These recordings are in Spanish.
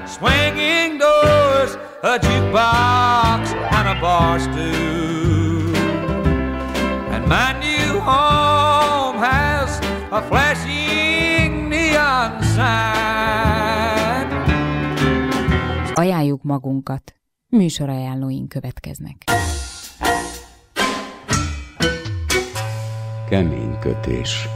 swinging doors, a jukebox, and a bar stool. And my new home has a flashing neon sign. Ajánljuk magunkat. Műsorajánlóink következnek. Kemény kötés.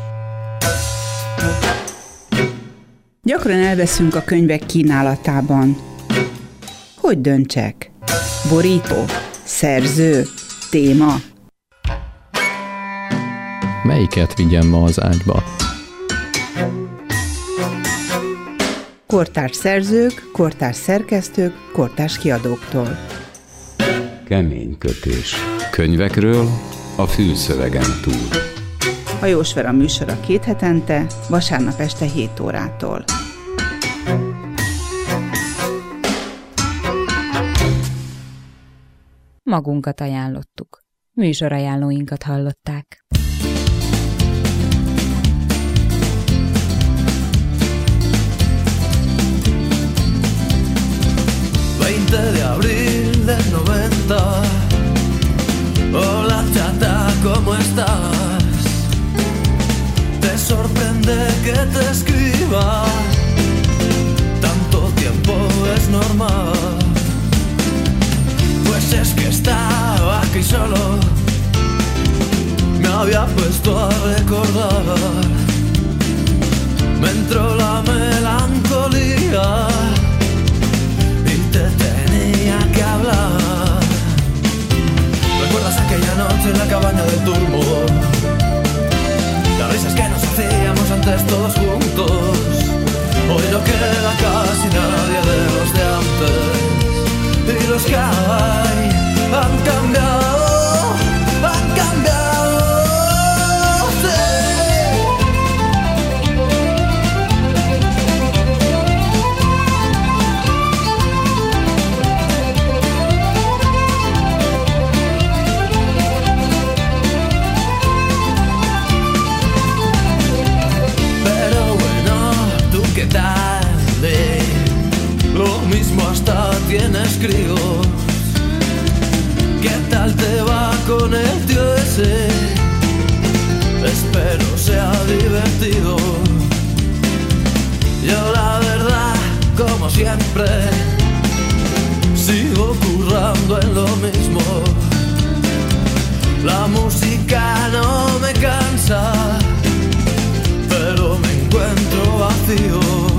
Gyakran elveszünk a könyvek kínálatában. Hogy döntsek? Borító? Szerző? Téma? Melyiket vigyem ma az ágyba? Kortárs szerzők, kortárs szerkesztők, kortárs kiadóktól. Kemény kötés. Könyvekről a fülszövegen túl. Hajós Vera műsora 2 hetente, vasárnap este 7 órától. Magunkat ajánlottuk. Műsorajánlóinkat hallották. 20 de abril del 90. Hola chata, ¿cómo estás? Te sorprende que te escriba. Tanto tiempo es normal. Pues es que estaba aquí solo. Me había puesto a recordar. Me entró la melancolía. Te tenía que hablar. ¿Recuerdas aquella noche en la cabaña del turbo? Las risas que nos hacíamos antes todos juntos. Hoy no queda casi nadie de los de antes. Y los que hay han cambiado, han cambiado. Sí. ¿Qué tal? Lo mismo hasta tienes críos. ¿Qué tal te va con el tío ese? Espero sea divertido. Yo la verdad, como siempre, sigo currando en lo mismo. La música no me cansa, pero me encuentro vacío.